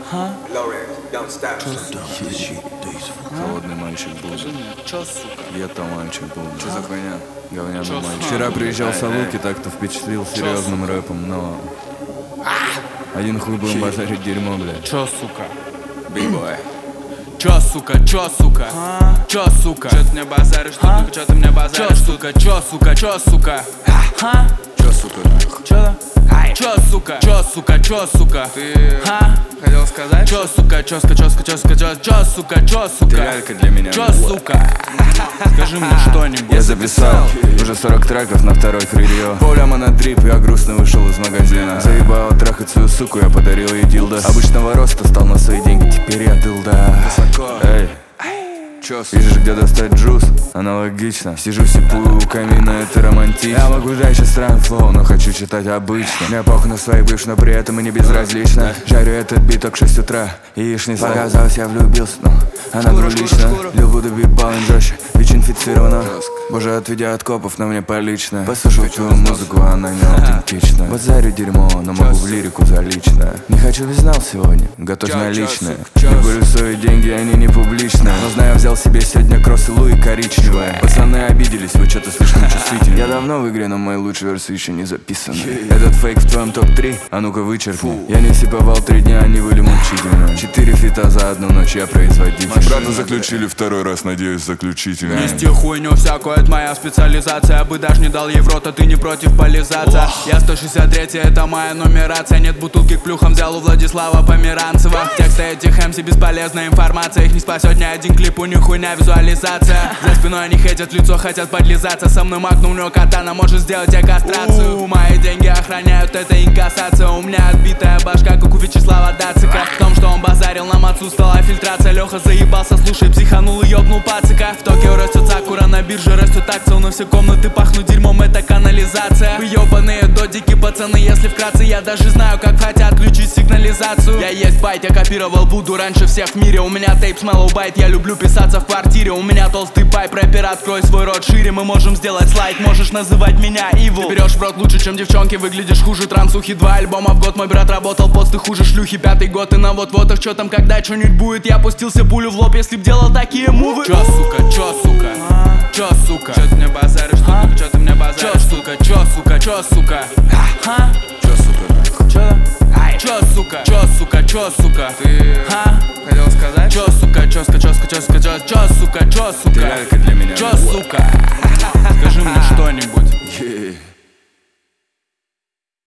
Холодный мальчик был. Чё, сука? Я-то мальчик был. Чё за хуйня? Говняный Чё, мальчик. сука? Вчера приезжал Салуки, так-то впечатлил серьезным рэпом, но... Один хуй будем базарить дерьмо, блядь. Чё, сука? Биг-бой. Чё, сука? Чё, сука? Чё, сука? Чё ты мне базаришь, сука? Чё ты мне базаришь, сука? Чё, сука? Чё, сука? Чё, сука? Чё? Чё, сука? Чё, сука? Чё, сука? Ты хотел сказать? Чё, сука? Чё, сука? Чё, сука? Чё, сука? Чё, сука? Чё, сука? Ты лялька для меня. Чё, сука? Скажи мне что-нибудь. Я записал уже 40 треков на второй фридио. Поля монотрип, я грустно вышел из магазина. Заебало трахать свою суку, я подарил ей дилдо. Обычного роста стал на свои деньги, теперь я дылда. Эй, ищешь, где достать джуз? Аналогично. Сижу сипую у камина, это романтично. Я могу дать сейчас странный флоу, но хочу читать обычно. Мне похуй на своих бывших, но при этом и не безразлично. Жарю этот биток в 6 утра, яичный слой. Показалось, я влюбился, но она двулична. Люблю добивал жестче, ВИЧ-инфицирована. Боже, отведя от копов, но мне полично. Послушал твою музыку, она не аутентична. Базарю дерьмо, но могу в лирику залично. Не хочу визнал сегодня, готовь наличные. Не говорю свои деньги, они не публичные. Но знаю, взял себе сегодня кроссы Луи коричневые. Пацаны обиделись, вы что-то слишком чувствительны. Я давно в игре, но мои лучшие версы еще не записаны. Этот фейк в твоем топ-3, а ну-ка вычеркни. Я не сиповал 3 дня, они были мучительны. 4 фита за одну ночь, я производитель. Брата заключили второй раз, надеюсь, заключительно. Нести хуйню всякую, это моя специализация. Я бы даже не дал ей в рот, а ты не против полизаться. Я 163, это моя нумерация. Нет бутылки к плюхам, взял у Владислава Померанцева. Тексты этих MC бесполезная информация. Их не спасет ни один клип, у них хуйня визуализация. За спиной они хейтят, лицо хотят подлизаться. Со мной макну, у него катана может сделать я кастрацию. Мои деньги охраняют, это инкассация. У меня отбитая башка, как у Вячеслава Дацика. В том, что он базарил, нам отсутствовала фильтрация. Леха заебался, слушай, психанул и ёбнул пацика. В Токио растет сакура, на бирже растет акция. Но все комнаты пахнут дерьмом, это канализация. Вы ёбаные додики, пацаны, если вкратце. Я даже знаю, как хотят отключить сигнализацию. Я есть байт, я копировал Буду раньше всех в мире. У меня тейп с Mellow Byte, я люблю писаться в квартире. У меня толстый пайп, рэпер, открой свой рот шире. Мы можем сделать слайд, можешь называть меня Evil. Ты берешь в рот лучше, чем девчонки, выглядишь хуже трансухи. 2 альбома в год, мой брат работал, посты хуже шлюхи. 5-й год и на вот-вот, чё там, когда чё-нибудь будет. Я пустился пулю в лоб, если б делал такие мувы. Чё, сука, чё, сука? Чё, сука? Чё ты мне базаришь, сука? Чё ты мне базаришь? Чё, сука, чё, сука, чё, сука? Чё, сука? Чё? Чё, сука? Чё, сука, чё, сука? Ты хотел сказать? Чё, сука, чё, сука, чё, сука, чё, сука, чё, сука, чё, Ты сука? лялька для меня. Чё, сука? Скажи мне что-нибудь.